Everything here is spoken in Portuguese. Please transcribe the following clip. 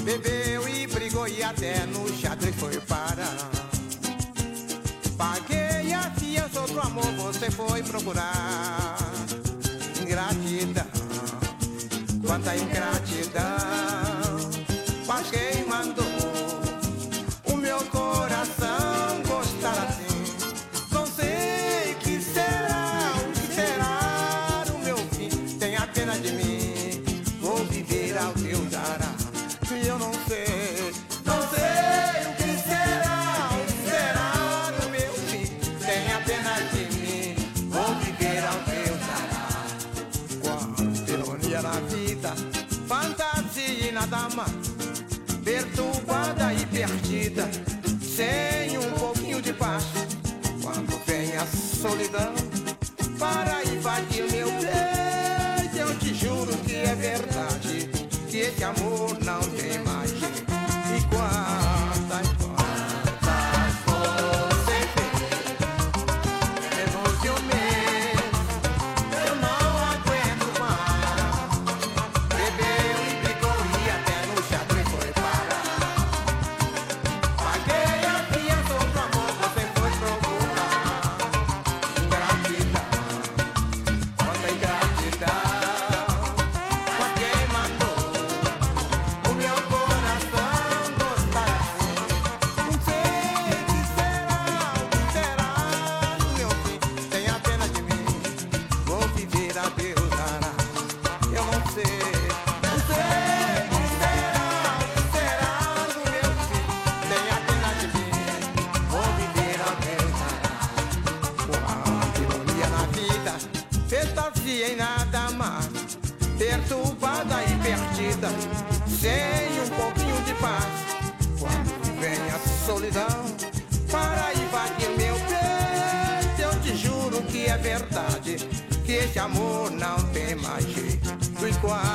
Bebeu e brigou e até no xadrez foi parar. Paguei a fiança, outro amor você foi procurar. Ingratidão, quanta ingratidão. Mas quem mandou o meu coração gostar assim? Não sei que será o meu fim. Tenha pena de mim, vou viver ao teu dará. Eu não sei o que será o meu fim. Tenha pena de mim, vou viver ao teu dará. Quanta ironia na vida, fantasia e nada mais, perturbada e perdida, sem um pouquinho de paz. Quando vem a solidão para invadir meu peito, eu te juro que é verdade, que esse amor não tem mais jeito. E quantas você fez, menos de um mês, eu não aguento mais. Bebeu e brigou e até no xadrez foi parar. Paguei a fiança, outro amor você foi procurar. Ingratidão, quanta ingratidão. Mas quem mandou o meu coração gostar assim? Não sei o que será o meu fim. Tenha pena de mim, vou viver a Deus dará. Eu não sei o que será o meu fim. Tenha pena de mim, vou viver a Deus dará. Quanta ironia na vida, fantasia e nada mais, perturbada e perdida, sem um pouquinho de paz. Quando vem a solidão para invadir meu peito, eu te juro que é verdade, que esse amor não tem mais jeito. E quase